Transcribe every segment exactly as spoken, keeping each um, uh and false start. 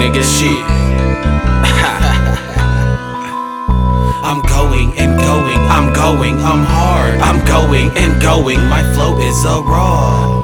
nigga. Shit. I'm going and going, I'm going, I'm hard. I'm going and going, my flow is a raw.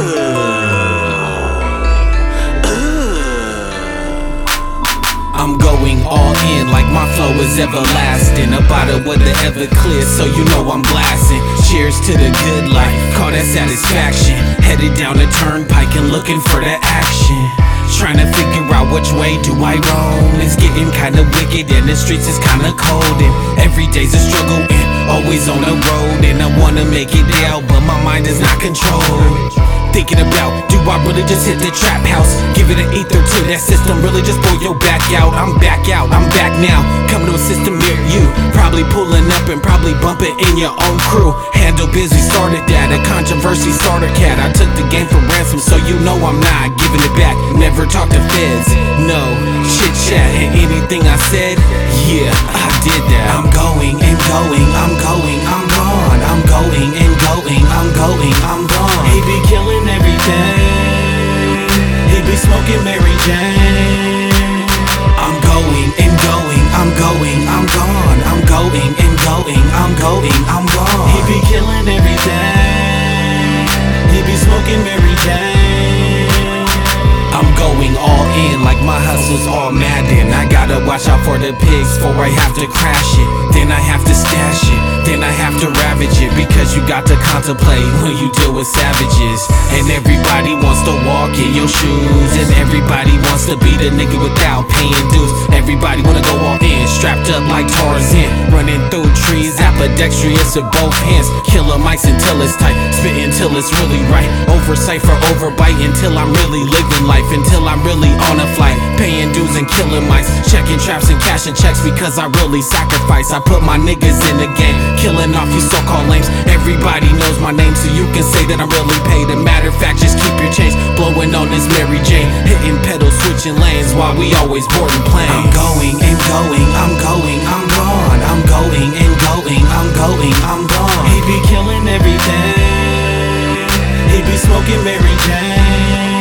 I'm going all in like my flow is everlasting. A bottle with the Everclear, so you know I'm blasting. Cheers to the good life, call that satisfaction. Headed down the turnpike and looking for the action. Trying to figure out which way do I roam. It's getting kinda wicked and the streets is kinda cold, and every day's a struggle and always on the road. And I wanna make it out, but my mind is not controlled. Thinking about, do I really just hit the trap house? Give it an ether to that system, really just pull your back out. I'm back out, I'm back now, coming to a system near you. Probably pulling up and probably bumping in your own crew. Handle busy, started that, a controversy starter cat. I took the game for ransom, so you know I'm not giving it back. Never talk to feds, no, chit chat. And anything I said, yeah, I did that. I'm going and going, I'm going, I'm gone. I'm going and going, I'm going, I'm gone. He be killing everything, he be smoking Mary Jane. I'm going and going, I'm going, I'm gone. I'm going and going, I'm going, I'm gone. He be killing everything, he be smoking Mary Jane. I'm going all in like my hustle's all Madden. I gotta watch out for the pigs before I have to crash it. Then I have to stash it, then I have to ravage it. Because you got to contemplate when you deal with savages. And everybody wants to walk in your shoes, and everybody wants to be the nigga without paying dues. Everybody wanna go all in, strapped up like Tarzan, running through trees, ambidextrous with both hands. Killer mics until it's tight, spit until it's really right. Oversight for overbite until I'm really living life. Until I'm really on a flight, paying dues and killing mics, checking traps and cashing checks because I really sacrifice. I put my niggas in the game, killing off you so-called lames. Everybody knows my name, so you can say that I'm really paid. A matter of fact, just keep your change, blowing on this Mary Jane, hitting pedals, switching lanes while we always boarding planes. I'm going and going, I'm going, I'm gone. I'm going and going, I'm going, I'm gone. He be killing everything, he be smoking Mary Jane.